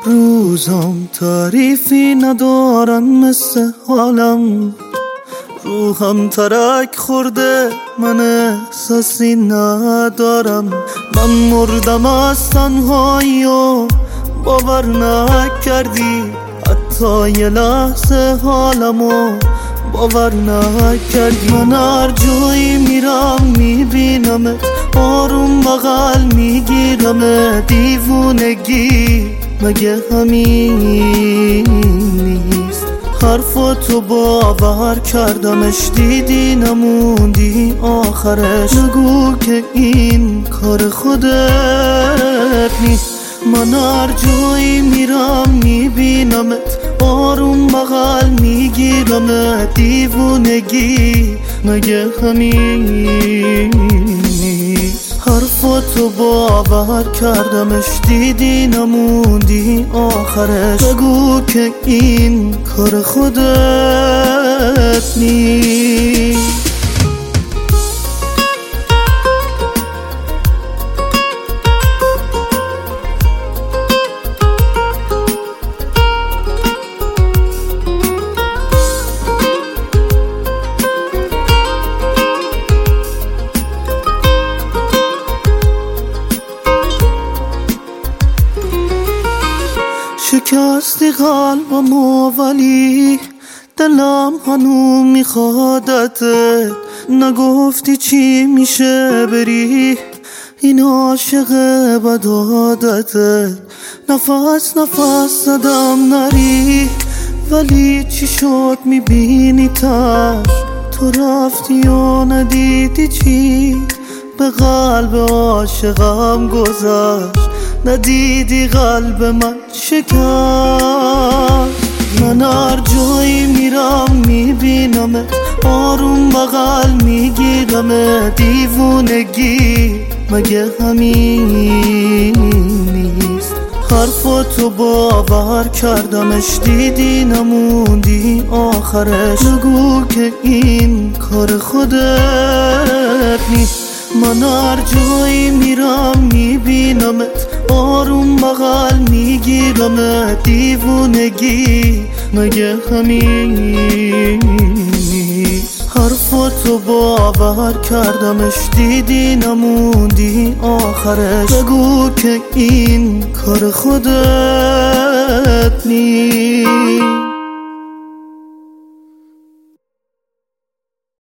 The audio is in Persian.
روزام تعریفی ندارن مثل حالم، روحم ترک خورده من احساسی ندارم. من مردم از تنهایی و باور نکردی، حتی یه لحظه حالمو باور نکردی. من هر جایی میرم میبینمت، آروم بغل میگیرم. دیوونگی مگه همین نیست؟ حرفاتو باور کردمش، دیدی نموندی آخرش. نگو که این کار خودت نیست. من هر جایی میرم میبینمت، آروم بغل میگیرم. دیوونگی مگه همین نیست؟ حرفاتو باور کردمش، دیدی نموندی آخرش. بگو که این کار خودت نیست. شکستی قلبمو ولی دلم هنو میخوادت. نگفتی چی میشه بری، این عاشق بد عادتت. نفس نفس زدم نری، ولی چی شد میبینی تش؟ تو رفتی و ندیدی چی به قلب عاشقم گذشت؟ ندیدی قلب من شکست. من هر جایی میرم میبینمت، آروم بغل میگیرم. دیوونگی مگه همین نیست؟ حرفاتو باور کردمش، دیدی نموندی آخرش. نگو که این کار خودت نیست. من هر جایی میرم میبینمت، آروم بغل میگیرم. دیوونگی مگه همین نیست؟ حرفاتو باور کردمش، دیدی نموندی آخرش. بگو که این کار خودت نیست.